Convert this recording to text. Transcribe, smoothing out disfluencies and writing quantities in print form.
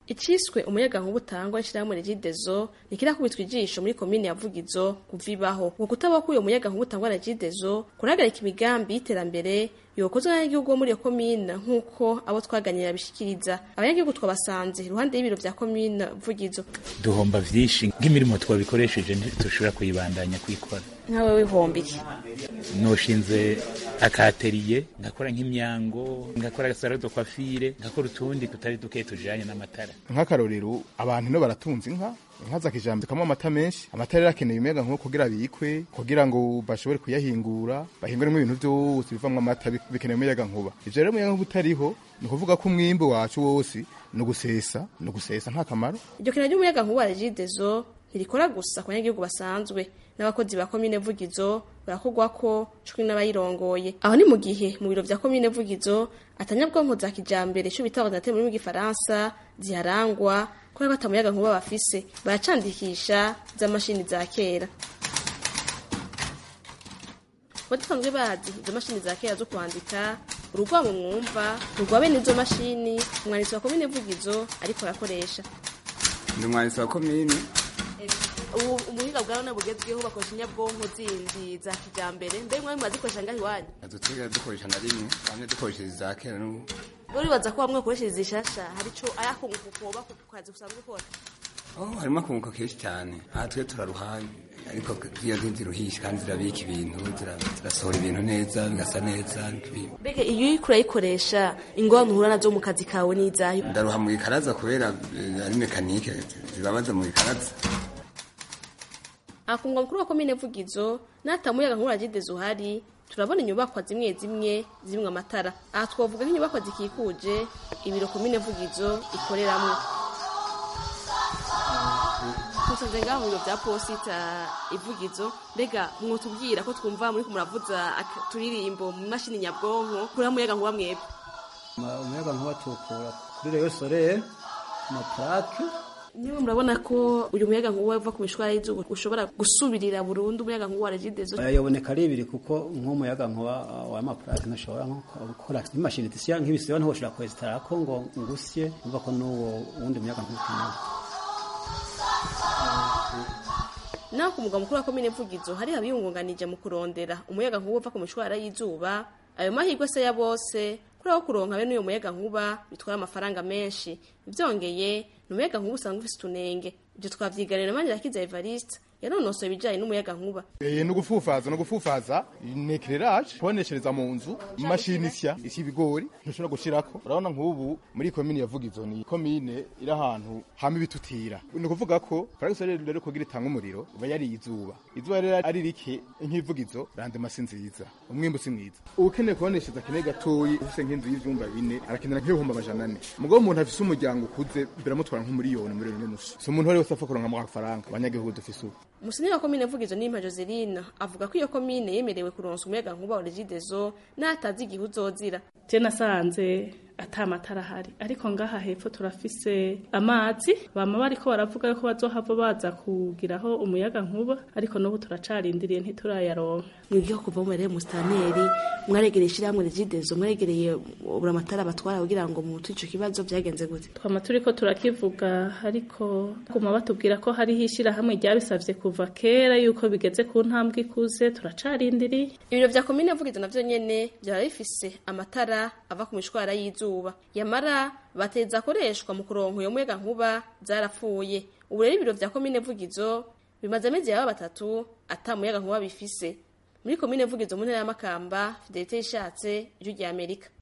Iciswe umuyaga nkuba utangwa n'ishirahamwe Regideso nikirakubitwa ijisho muri komine ya Vugizo kuvibaho. Ngo kutaba ko uyo muyaga nkuba utangwa na Regideso kuragarika imigambi y'iterambere yokozwe n'abanyagihugu bo muri iyo komine nk'uko abo twaganira bishikiriza. Abanyagihugu twabasanze iruhande y'ibiro vya komine Vugizo. Duhomba vyinshi nk'imirimo twabikoresheje ntitushobora kuyibandanya kuyikora. Nkawe wihomba iki? Noshinze akateriye ngakora nk'imyango, ngakora salon de coiffure, ngakora utundi tutari duke tujanye n'amatara. Nk'akarorero abantu no baratunze inka za kijambere kamwe amata menshi, amata rero akeneye umuyaga nkuba kugira bikwe, kugira ngo bashobore kuyahingura, bahinguremo ibintu byose bivamwe amata bikeneye umuyaga nkuba. Ivyo rero umuyaga nkuba utariho ni kuvuga ko umwimbo wacu wose no gusesa nta kamaro. Iryo kena ry'umuyaga nkuba wa Regideso ntirikora gusa ku banyagihugu basanzwe n'abakozi ba komine Vugizo barakogwa ko cumi n'abayirongoye. Aho ni mu gihe mu biro vya komine Vugizo atanyabwonko za kijambere cyo bita ordinateur muri Gifaransa ziharangwa ko batamuyaga nkuba bafise baracandikisha za mashini za kera. Batanzwe bazi izo mashini za kera zo kwandika urugwamo mwumva rugwabe n'izo mashini umwanditsi wa komine Vugizo ariko arakoresha. Ndi umwanditsi wa komine umuhinga bwawe nabugezweho bakoresha inyabwonko zindi za kijambere mbe mwe mwazikoresha ngaho iwanyu adutega dukoresha na rimwe bamwe dukoresha za kera n'ubu uribaza ko bamwe bakoresha zishasha hari co ayakunguka kuba ku kazi gusanzwe ukora harimo akunguka kenshi cyane aha twe turaruhanye ariko iyo ziruhisha kandi zirabika ibintu zirasohora ibintu neza bigasa neza. Mbega iyo uriko urayikoresha ingorane uhura nazo mu kazi kawe n'izayo? Ndaruha mu ikaraza kubera ari mekanike zibabaza mu ikaraza. Akungwa mukuru wa komine Vugizo natamuyaga nkuba Regideso uhari turabona inyubakwa zimwe amatara. Aha twavuga nk'inyubakwa zikikuje ibiro komine Vugizo ikoreramwe. Tusanze ngaho mu biro vya posita Ivugizo mbega mwotubwira ko twumva muri kumuravuza turirimbo mu mashini nyabwonko kuri muyaga nkuba mwebwe. Umuyaga nkuba tukura kuri Rayon Soleil na plaque. Niwe murabona ko uyu muyaga nkuba uva ku mishwara y'izuba ushobora gusubirira burundu umuyaga nkuba wa Regideso? Yaboneka ari ibiri kuko nk'umuyaga nkuba wa maplaque nashobora nko gukora imashini tisiya nk'ibisiyo nho ushobora kwesitara ko ngo ngusye umva ko n'uwo wundi muyaga nkuba. Naho ku mugwa mukuru wa komine Vugizo hari abiyungunganije mu kurondera umuyaga nkuba uva ku mishwara y'izuba. Ayo mahirwe se ya bose kuri aho kuronka bene uyo muyaga nkuba bitwara amafaranga menshi. Ivyongeye n'umuyaga nkuba usanga ufise utunenge. Ibyo twavyiganira na Manirakiza Evariste yanonosoye ibijanye n'umuyaga nkuba. No gufufaza n'eclairage poneshereza mu nzu mashini isya ibigori ntushobora gushirako. Urabona nk'ubu muri komine ya Vugizo ni komine iri ahantu hama bitutira. Ni kuvuga ko Frankfurt rero kugira itanga umuriro uba yari izuba rero ari rike nk'ivugizo rande masinziza umwimbo si mwiza. Ukeneye kuboneshereza kene gatoyi ufise nk'inzu y'ivyumba 4 arakenera nk'ibihumbi 400. Mugabo umuntu afise umuryango ukuze biramutwara nk'umuriyoni n'unusu. So umuntu wese afa kuronka amafaranga abanyagihugu dufise. Musinyi wa komine Vugizo n'Impa Joseline avuga ko iyo komine yemerewe kuronsa umuyaga nkuba wa Regideso n'atazi igihe uzozira. Je nasanze atamatara hari ariko ngaha hepfo turafise amazi bama bariko baravuga ko bazohava baza kugiraho umuyaga nkuba ariko n'ubu turacarindiriye ntiturayaronka. Mwibyo kuva mu rero mustaneri mwaregereye shiramwe Regideso mwaregereye buramatara batwara kugira ngo mu twico kibazo byagenze gute? Twama turiko turakivuga ariko kuma batubwira ko hari hishira hamwe ryabisavye kuva kera yuko bigeze ku ntambwe ikuze turacarindiriye. Ibiro vya komine Vugizo navyo nyene byara bifise amatara ava ku mishwara y'izuba yamara bateza koreshwa mu kuronka uyo muyaga nkuba zarapfuye. Ubu rero ibiro vya komine Vugizo bimaze amezi yaba 3 atamuyaga nkuba bifise. Muri komine Vugizo mu ntara ya Makamba Fidelite Ishatse ijwi rya Amerika.